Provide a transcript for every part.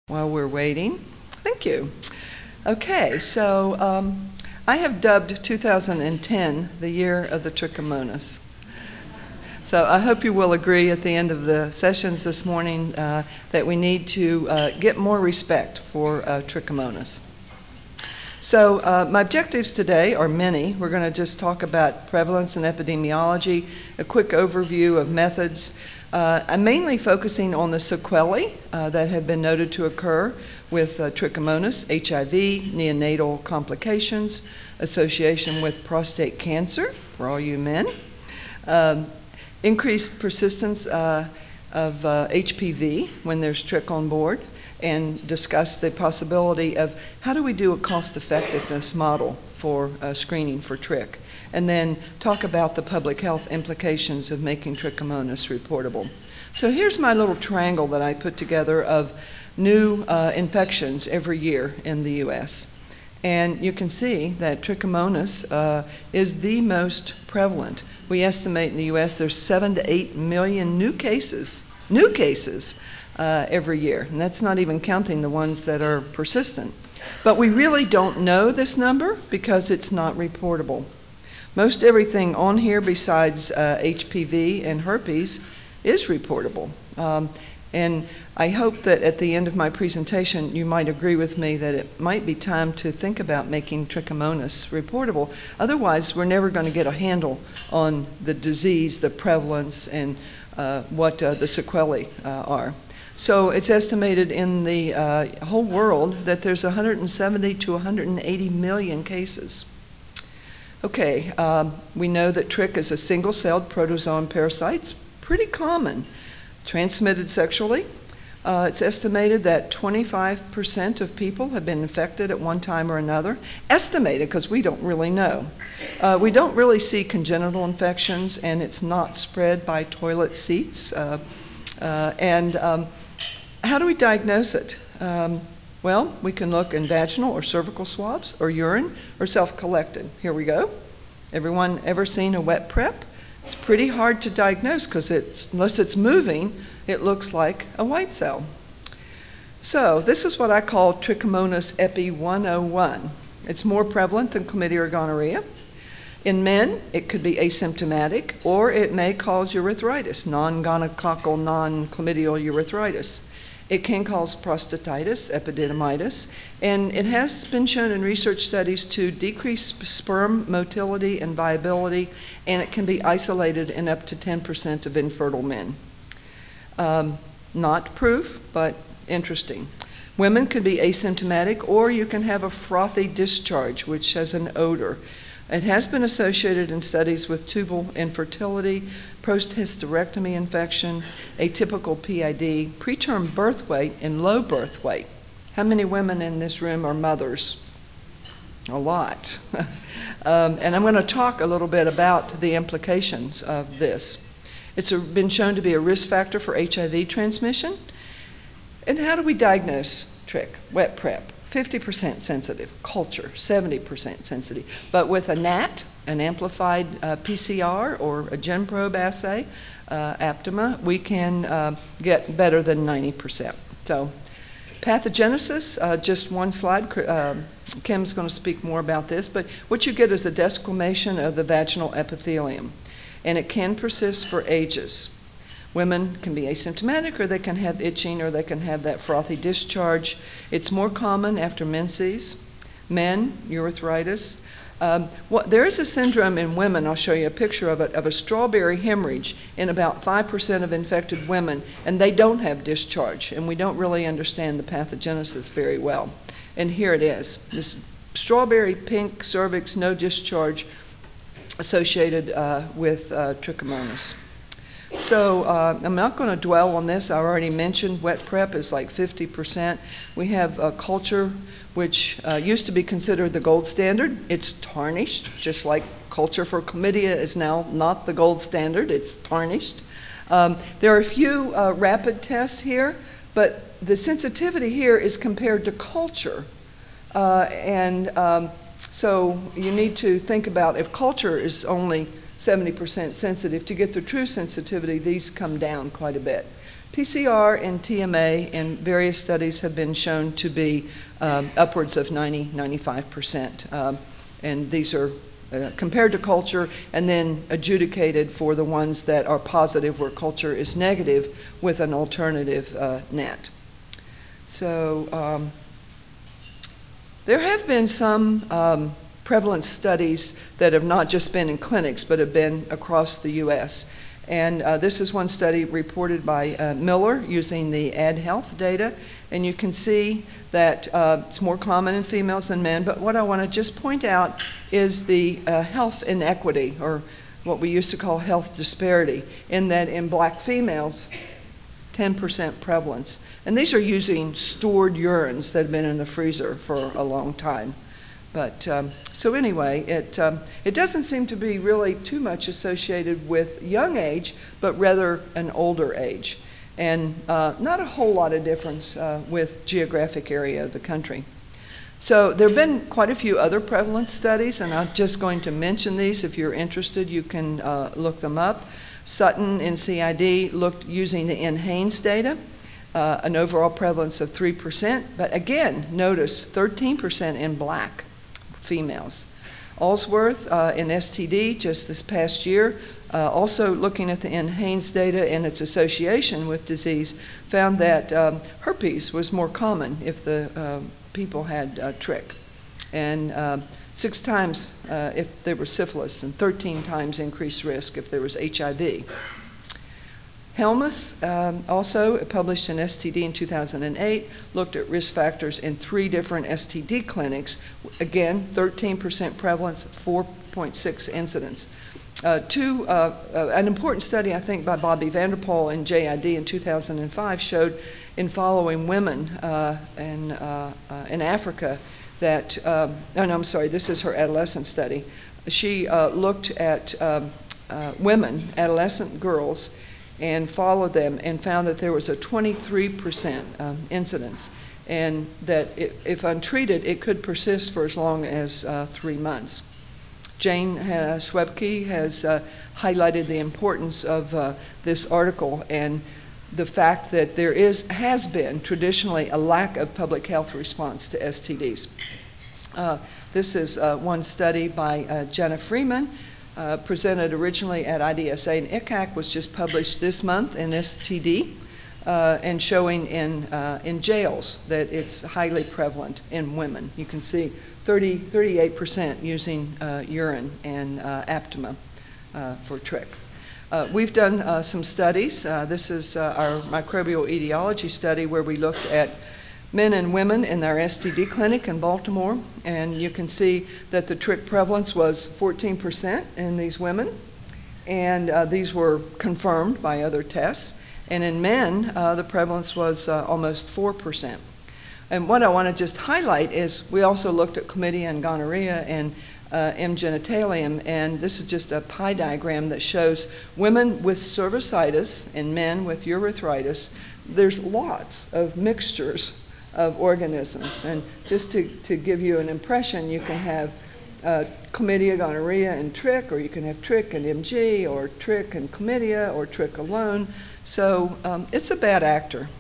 While we're waiting, thank you. Okay, so I have dubbed 2010 the year of the trichomonas. So I hope you will agree at the end of the sessions this morning that we need to get more respect for trichomonas. So my objectives today are many. We're going to just talk about prevalence and epidemiology, a quick overview of methods. I'm mainly focusing on the sequelae that have been noted to occur with trichomonas, HIV, neonatal complications, association with prostate cancer for all you men, increased persistence of HPV when there's trich on board, and discuss the possibility of how do we do a cost-effectiveness model for screening for trich, and then talk about the public health implications of making trichomonas reportable. So here's my little triangle that I put together of new infections every year in the U.S. And you can see that trichomonas is the most prevalent. We estimate in the U.S. there's 7 to 8 million new cases every year, and that's not even counting the ones that are persistent. But we really don't know this number because it's not reportable. Most everything on here besides HPV and herpes is reportable. And I hope that at the end of my presentation you might agree with me that it might be time to think about making trichomonas reportable. Otherwise, we're never going to get a handle on the disease, the prevalence, and what the sequelae are. So it's estimated in the whole world that there's 170 to 180 million cases. Okay, we know that trich is a single-celled protozoan parasite. It's pretty common. Transmitted sexually. It's estimated that 25% of people have been infected at one time or another. Estimated because we don't really know. We don't really see congenital infections, and it's not spread by toilet seats. How do we diagnose it? Well, we can look in vaginal or cervical swabs or urine or self-collected. Here we go. Everyone ever seen a wet prep? It's pretty hard to diagnose because unless it's moving, it looks like a white cell. So this is what I call Trichomonas epi 101. It's more prevalent than chlamydia or gonorrhea. In men, it could be asymptomatic, or it may cause urethritis, non-gonococcal, non-chlamydial urethritis. It can cause prostatitis, epididymitis, and it has been shown in research studies to decrease sperm motility and viability, and it can be isolated in up to 10% of infertile men. Not proof, but interesting. Women could be asymptomatic, or you can have a frothy discharge, which has an odor. It has been associated in studies with tubal infertility, post-hysterectomy infection, atypical PID, preterm birth weight, and low birth weight. How many women in this room are mothers? A lot. And I'm going to talk a little bit about the implications of this. It's been shown to be a risk factor for HIV transmission. And how do we diagnose trich, wet prep? 50% sensitive, culture, 70% sensitive. But with a NAT, an amplified PCR, or a GenProbe assay, Aptima, we can get better than 90%. So pathogenesis, just one slide. Kim's going to speak more about this, but what you get is the desquamation of the vaginal epithelium, and it can persist for ages. Women can be asymptomatic, or they can have itching, or they can have that frothy discharge. It's more common after menses. Men, urethritis. There is a syndrome in women, I'll show you a picture of it, of a strawberry hemorrhage in about 5% of infected women, and they don't have discharge, and we don't really understand the pathogenesis very well. And here it is, this strawberry pink cervix, no discharge, associated with trichomonas. So I'm not going to dwell on this. I already mentioned wet prep is like 50%. We have a culture which used to be considered the gold standard. It's tarnished, just like culture for chlamydia is now not the gold standard. It's tarnished. There are a few rapid tests here, but the sensitivity here is compared to culture. So you need to think about if culture is only 70% sensitive, to get the true sensitivity, these come down quite a bit. PCR and TMA in various studies have been shown to be upwards of 95%. And these are compared to culture and then adjudicated for the ones that are positive where culture is negative with an alternative NAT. So there have been some prevalence studies that have not just been in clinics but have been across the U.S. And this is one study reported by Miller using the AdHealth data. And you can see that it's more common in females than men. But what I want to just point out is the health inequity, or what we used to call health disparity, in that in black females, 10% prevalence. And these are using stored urines that have been in the freezer for a long time. But so anyway, it doesn't seem to be really too much associated with young age, but rather an older age. And not a whole lot of difference with geographic area of the country. So there have been quite a few other prevalence studies, and I'm just going to mention these. If you're interested, you can look them up. Sutton in CID looked using the NHANES data, an overall prevalence of 3%. But again, notice 13% in black females. Allsworth in STD just this past year, also looking at the NHANES data and its association with disease, found that herpes was more common if the people had trick, and 6 times if there was syphilis, and 13 times increased risk if there was HIV. Helmus, also published in STD in 2008, looked at risk factors in 3 different STD clinics. Again, 13% prevalence, 4.6 incidence. An important study, I think, by Bobby Vanderpoel in JID in 2005 showed in following women in Africa that, oh no, I'm sorry, this is her adolescent study. She looked at women, adolescent girls, and followed them and found that there was a 23% incidence, and that if untreated, it could persist for as long as 3 months. Jane Schwebke has highlighted the importance of this article and the fact that there has been traditionally a lack of public health response to STDs. This is one study by Jenna Freeman, presented originally at IDSA and ICAC, was just published this month in STD, and showing in jails that it's highly prevalent in women. You can see 38% using urine and Aptima for trick. We've done some studies. This is our microbial etiology study where we looked at men and women in our STD clinic in Baltimore, and you can see that the trick prevalence was 14% in these women, and these were confirmed by other tests. And in men, the prevalence was almost 4%. And what I want to just highlight is we also looked at chlamydia and gonorrhea and M. genitalium, and this is just a pie diagram that shows women with cervicitis and men with urethritis. There's lots of mixtures of organisms, and just to give you an impression, you can have chlamydia, gonorrhea, and trick, or you can have trick and MG, or trick and chlamydia, or trick alone. So it's a bad actor.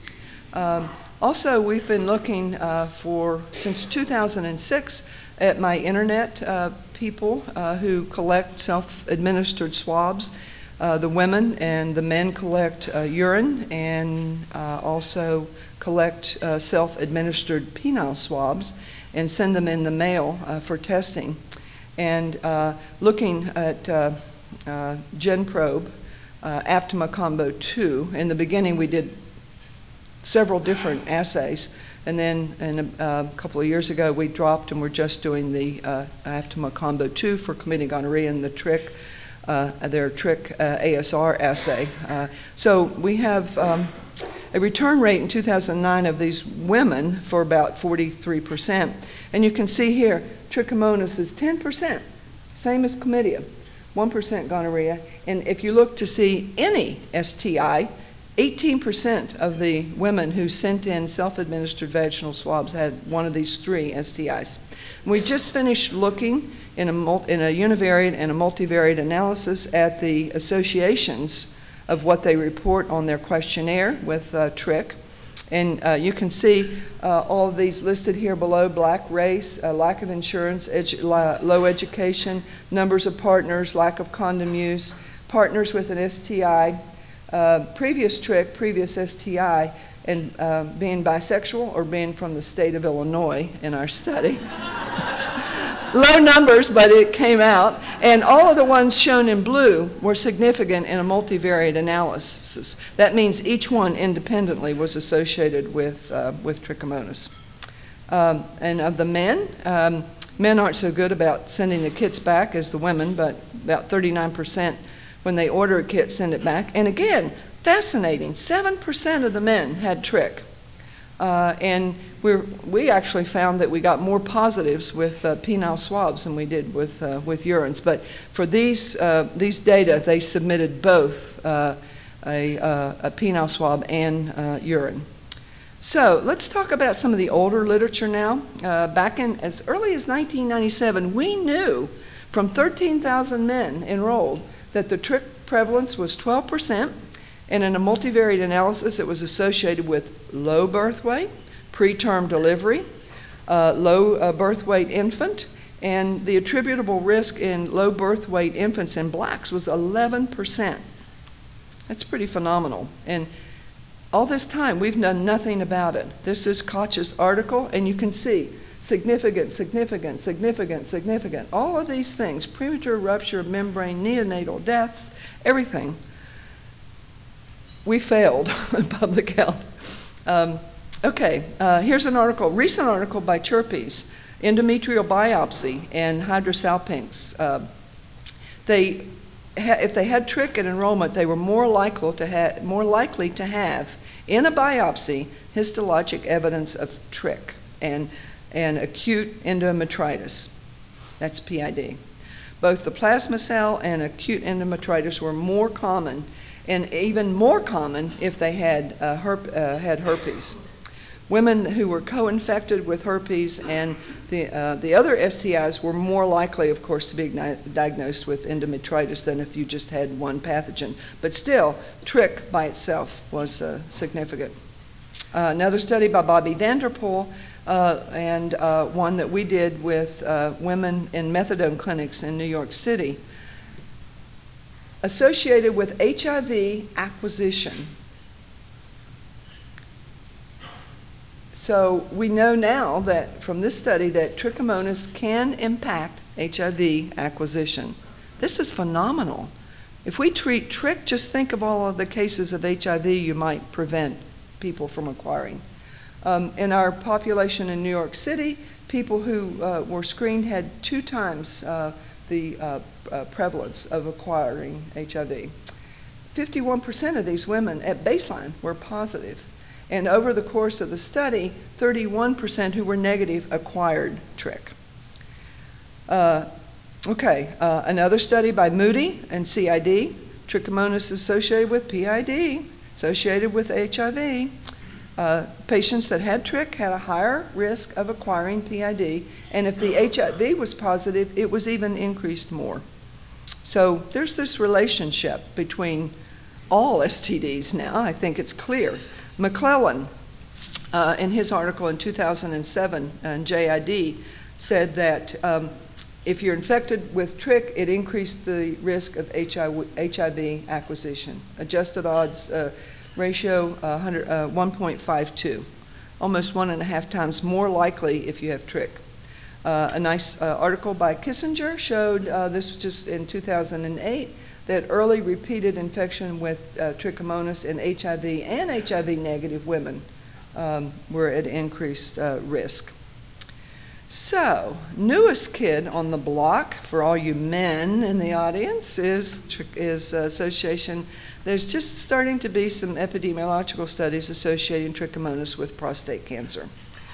Also, we've been looking since 2006 at my internet people who collect self-administered swabs. The women and the men collect urine and also collect self-administered penile swabs and send them in the mail for testing. And looking at GenProbe, Aptima Combo 2, in the beginning we did several different assays, and then a couple of years ago we dropped and we're just doing the Aptima Combo 2 for chlamydia, gonorrhea, and the trick, their trick ASR assay. So we have a return rate in 2009 of these women for about 43%. And you can see here, trichomonas is 10%, same as chlamydia, 1% gonorrhea. And if you look to see any STI, 18% of the women who sent in self-administered vaginal swabs had one of these 3 STIs. And we just finished looking in a univariate and a multivariate analysis at the associations of what they report on their questionnaire with TRIC. And you can see all of these listed here below: black, race, lack of insurance, low education, numbers of partners, lack of condom use, partners with an STI, previous TRIC, previous STI, and being bisexual or being from the state of Illinois in our study. Low numbers, but it came out. And all of the ones shown in blue were significant in a multivariate analysis. That means each one independently was associated with trichomonas. And of the men, men aren't so good about sending the kits back as the women, but about 39% when they order a kit send it back. And again, fascinating, 7% of the men had TRIC. And we actually found that we got more positives with penile swabs than we did with urines. But for these data, they submitted both a penile swab and urine. So let's talk about some of the older literature now. Back in as early as 1997, we knew from 13,000 men enrolled that the TRIC prevalence was 12%. And in a multivariate analysis, it was associated with low birth weight, preterm delivery, low birth weight infant, and the attributable risk in low birth weight infants in blacks was 11%. That's pretty phenomenal. And all this time, we've done nothing about it. This is Koch's article, and you can see significant, significant, significant, significant. All of these things: premature rupture of membrane, neonatal deaths, everything. We failed in public health. Here's an article, recent article by Chirpes, endometrial biopsy and hydrosalpinx. If they had TRIC at enrollment, they were more likely to have in a biopsy histologic evidence of TRIC and acute endometritis. That's PID. Both the plasma cell and acute endometritis were more common, and even more common if they had herpes. Women who were co-infected with herpes and the other STIs were more likely, of course, to be diagnosed with endometritis than if you just had one pathogen. But still, TRIC by itself was significant. Another study by Bobby Vanderpool and one that we did with women in methadone clinics in New York City, associated with HIV acquisition. So we know now that from this study that trichomonas can impact HIV acquisition. This is phenomenal. If we treat TRIC, just think of all of the cases of HIV you might prevent people from acquiring. In our population in New York City, people who were screened had 2 times the prevalence of acquiring HIV. 51% of these women at baseline were positive. And over the course of the study, 31% who were negative acquired TRIC. Another study by Moody and CID, trichomonas associated with PID, associated with HIV. Patients that had TRIC had a higher risk of acquiring PID, and if the HIV was positive, it was even increased more. So there's this relationship between all STDs now. I think it's clear. McClellan, in his article in 2007 in JID, said that if you're infected with TRIC, it increased the risk of HIV acquisition. Adjusted odds ratio 1.52, almost 1.5 times more likely if you have TRIC. A nice article by Kissinger showed, this was just in 2008, that early repeated infection with trichomonas in HIV and HIV-negative women were at increased risk. So, newest kid on the block for all you men in the audience is association. There's just starting to be some epidemiological studies associating trichomonas with prostate cancer.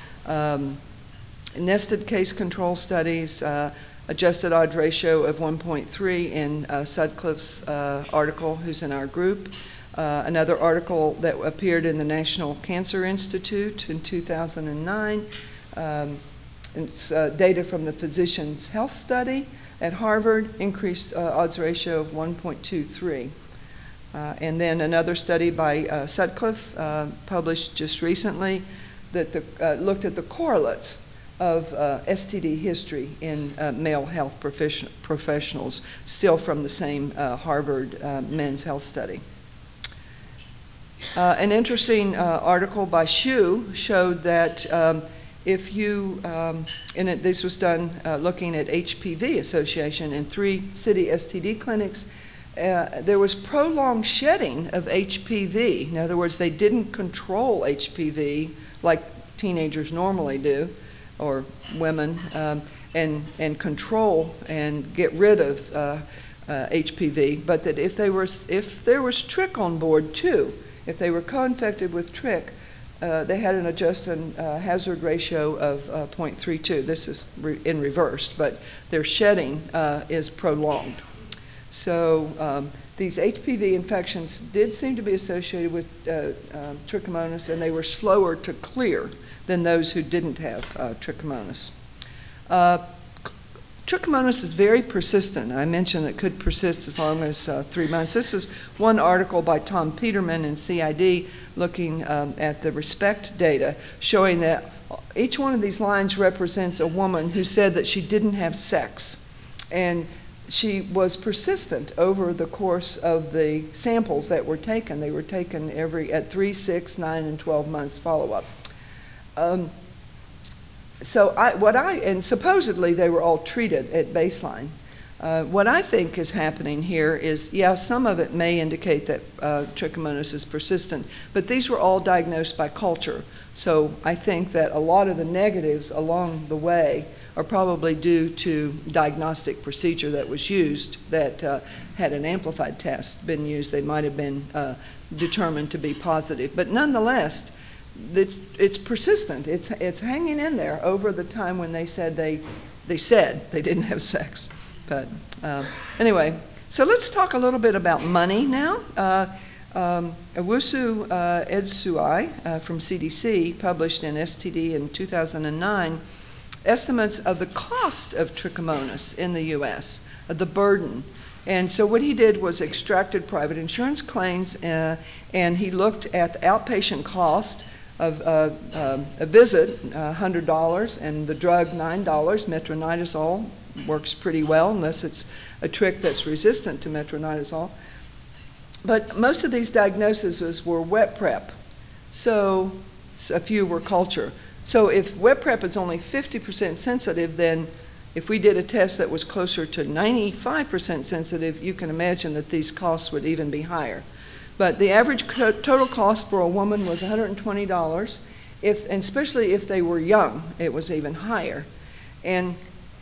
Nested case control studies, adjusted odds ratio of 1.3 in Sutcliffe's article, who's in our group. Another article that appeared in the National Cancer Institute in 2009. It's data from the Physicians' Health Study at Harvard, increased odds ratio of 1.23. And then another study by Sutcliffe, published just recently, that looked at the correlates of STD history in male health professionals, still from the same Harvard Men's Health Study. An interesting article by Hsu showed that if you, this was done looking at HPV association in 3 city STD clinics, there was prolonged shedding of HPV. In other words, they didn't control HPV like teenagers normally do, or women, and control and get rid of HPV, but that if there was TRIC on board too, if they were co-infected with TRIC, they had an adjusted hazard ratio of 0.32. This is in reverse, but their shedding is prolonged. So these HPV infections did seem to be associated with trichomonas, and they were slower to clear than those who didn't have trichomonas. Trichomonas is very persistent. I mentioned it could persist as long as 3 months. This is one article by Tom Peterman in CID looking at the RESPECT data, showing that each one of these lines represents a woman who said that she didn't have sex. And she was persistent over the course of the samples that were taken. They were taken at 3, 6, 9, and 12 months follow-up. And supposedly they were all treated at baseline. What I think is happening here is, yeah, some of it may indicate that trichomonas is persistent, but these were all diagnosed by culture. So I think that a lot of the negatives along the way are probably due to diagnostic procedure that was used that had an amplified test been used, they might have been determined to be positive. But nonetheless, it's persistent. It's hanging in there over the time when they said they didn't have sex. But anyway, so let's talk a little bit about money now. Owusu Edsuai from CDC published in STD in 2009 estimates of the cost of trichomonas in the U.S., the burden. And so what he did was extracted private insurance claims, and he looked at the outpatient cost of a visit, $100, and the drug, $9. Metronidazole works pretty well, unless it's a trick that's resistant to metronidazole. But most of these diagnoses were wet prep, so a few were culture. So if wet prep is only 50% sensitive, then if we did a test that was closer to 95% sensitive, you can imagine that these costs would even be higher. But the average total cost for a woman was $120, and especially if they were young, it was even higher. And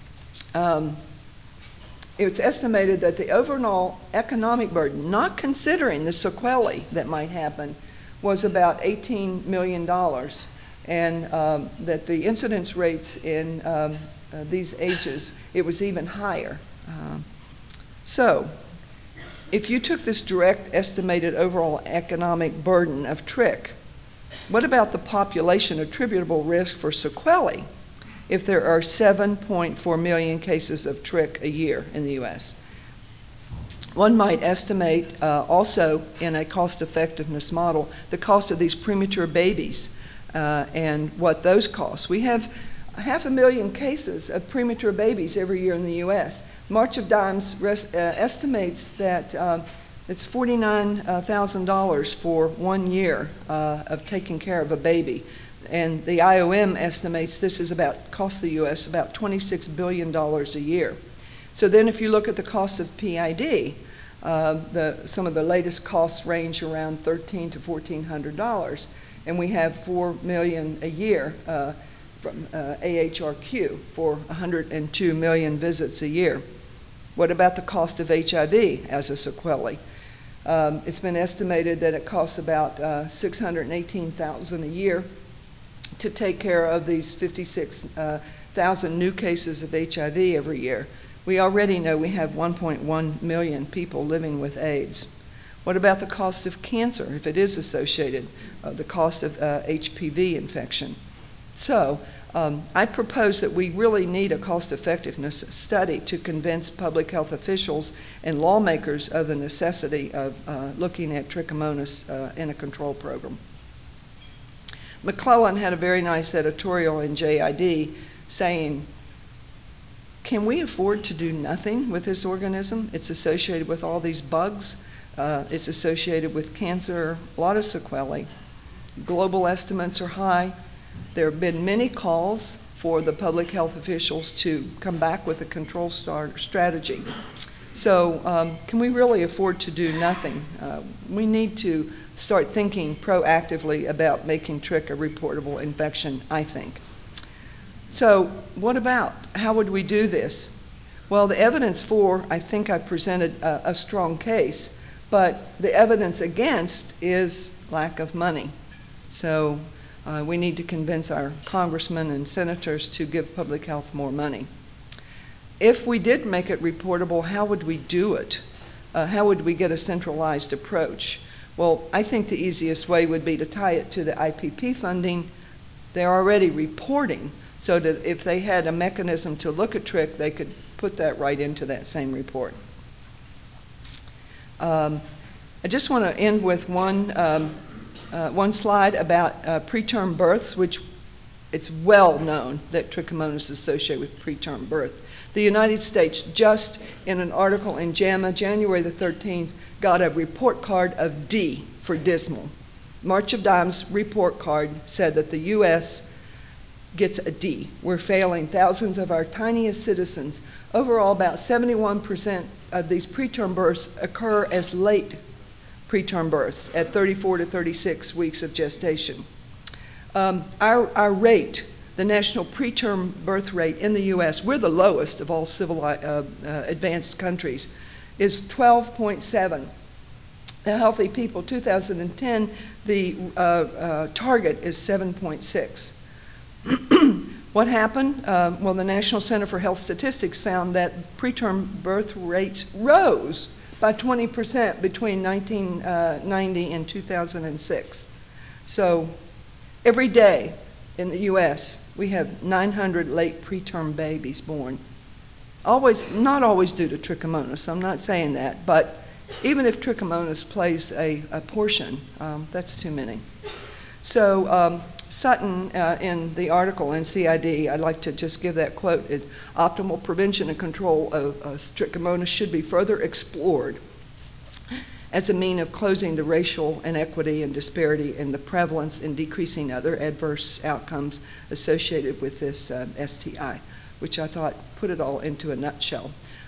it's estimated that the overall economic burden, not considering the sequelae that might happen, was about $18 million. And that the incidence rates in these ages, it was even higher. So if you took this direct estimated overall economic burden of TRIC, what about the population attributable risk for sequelae if there are 7.4 million cases of TRIC a year in the U.S.? One might estimate also in a cost-effectiveness model the cost of these premature babies and what those cost. We have 500,000 cases of premature babies every year in the U.S. March of Dimes estimates that it's $49,000 for 1 year of taking care of a baby. And the IOM estimates this is cost the U.S. about $26 billion a year. So then if you look at the cost of PID, some of the latest costs range around $1,300 to $1,400. And we have $4 million a year from AHRQ for 102 million visits a year. What about the cost of HIV as a sequelae? It's been estimated that it costs about $618,000 a year to take care of these 56,000 new cases of HIV every year. We already know we have 1.1 million people living with AIDS. What about the cost of cancer, if it is associated, the cost of HPV infection? So I propose that we really need a cost-effectiveness study to convince public health officials and lawmakers of the necessity of looking at trichomonas in a control program. McClellan had a very nice editorial in JID saying, can we afford to do nothing with this organism? It's associated with all these bugs. It's associated with cancer, a lot of sequelae. Global estimates are high. There have been many calls for the public health officials to come back with a control strategy. So can we really afford to do nothing? We need to start thinking proactively about making trich a reportable infection, I think. So what about, how would we do this? Well, the evidence for, I think I presented a strong case, but the evidence against is lack of money. So we need to convince our congressmen and senators to give public health more money. If we did make it reportable, how would we do it? How would we get a centralized approach? Well, I think the easiest way would be to tie it to the IPP funding. They're already reporting, so that if they had a mechanism to look at trich, they could put that right into that same report. I just want to end with one slide about preterm births, which it's well known that trichomonas is associated with preterm birth. The United States, just in an article in JAMA, January the 13th, got a report card of D for dismal. March of Dimes report card said that the U.S. gets a D. We're failing thousands of our tiniest citizens. Overall, about 71% of these preterm births occur as late preterm births at 34 to 36 weeks of gestation. Our rate, the national preterm birth rate in the U.S., we're the lowest of all advanced countries, is 12.7. The Healthy People 2010, the target is 7.6. What happened? Well, the National Center for Health Statistics found that preterm birth rates rose by 20% between 1990 and 2006. So every day in the U.S., we have 900 late preterm babies born. Not always due to trichomonas, I'm not saying that, but even if trichomonas plays a portion, that's too many. So Sutton, in the article in CID, I'd like to just give that quote, optimal prevention and control of trichomonas should be further explored as a mean of closing the racial inequity and disparity in the prevalence and decreasing other adverse outcomes associated with this STI, which I thought put it all into a nutshell.